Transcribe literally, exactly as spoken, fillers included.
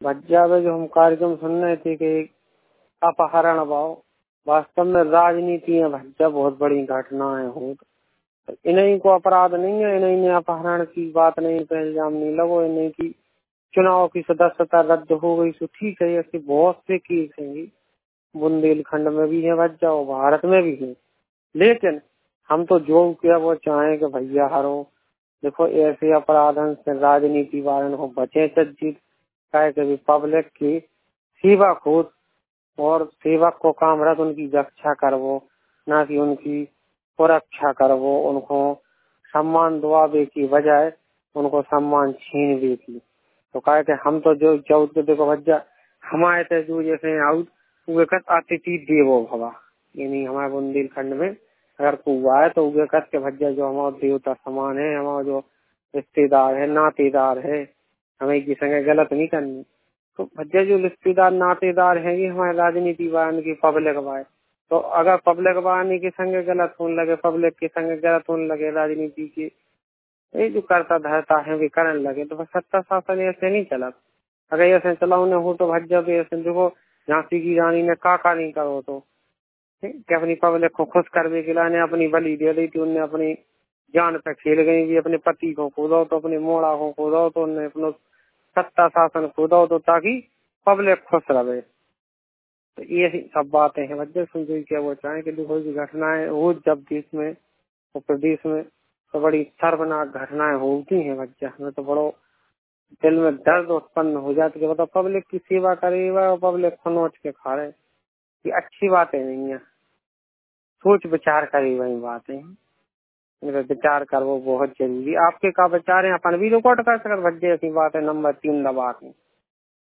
भज्जा में जो हम कार्यक्रम सुन रहे थे कि अपहरण भाव वास्तव में राजनीति है भज्जा, बहुत बड़ी घटनाएं हो। तो इन्हीं को अपराध नहीं है, इन्हीं ने अपहरण की बात नहीं पे इल्जाम नहीं लगो, इन्हीं की चुनाव की सदस्यता रद्द हो गई। तो ठीक है, ऐसे बहुत से केस हैं, बुंदेलखंड में भी है भज्जा और भारत में भी है। लेकिन हम तो जो किया वो चाहें कि भैया हरो, देखो ऐसे अपराधन से राजनीति वाले हो बचे चज्जित कहे पब्लिक की सेवा खुद और सेवक को काम रख उनकी रक्षा करवो, ना कि उनकी सुरक्षा करवो। उनको सम्मान दुआवे की बजाय उनको सम्मान छीन वे की। तो कहे कि हम तो जो जो देखो भज्जा हमारे ते जो जैसे आउट वे कत अतिथि देवो भवा, यानी हमारे बुंदेलखंड में अगर को हुआ है तो उगे कत के भज्जा जो हमारा देवता समान है, हमारा जो रिश्तेदार है नातेदार है, हमें की संगे गलत नहीं करनी। तो भज्जा जो रिश्तेदार नातेदार है ये हमारे राजनीति वाहन की पब्लिक वाय, तो अगर पब्लिक वाहन के संगे गलत होने लगे, पब्लिक के संगे गलत होने लगे, राजनीति की ये जो करता धरता है वे करने लगे, तो सत्ता शासन ऐसे नहीं चला। अगर ऐसे चलाने हो तो भज्जा भी ऐसे देखो झांसी की रानी ने काका नहीं करो तो कि अपनी पब्लिक को खुश करने के लिए अपनी बलि दे दी थी, उनने अपनी जान पे खेल गई भी, अपने पति को खो दो तो अपने मोड़ा को खो दो तो उन्हें अपना सत्ता शासन खो दो तो ताकि पब्लिक खुश रहे। तो ये सब बातें हैं भज्जा सुन क्या वो चाहे कि देखो की घटनाएं हो जब देश में और प्रदेश में तो बड़ी शर्मनाक घटनाएं होती हैं भज्जा, हमें तो बड़ो दिल में दर्द उत्पन्न हो जाती है। मतलब पब्लिक की सेवा करेगा और पब्लिक को नोच के खा रहे, ये अच्छी बातें नहीं है। सोच विचार करे वही बातें हैं, विचार कर वो बहुत जरूरी। आपके का विचार है अपन भी रिकॉर्ड कर सकते भज्जे ऐसी बात है। नंबर तीन दबा के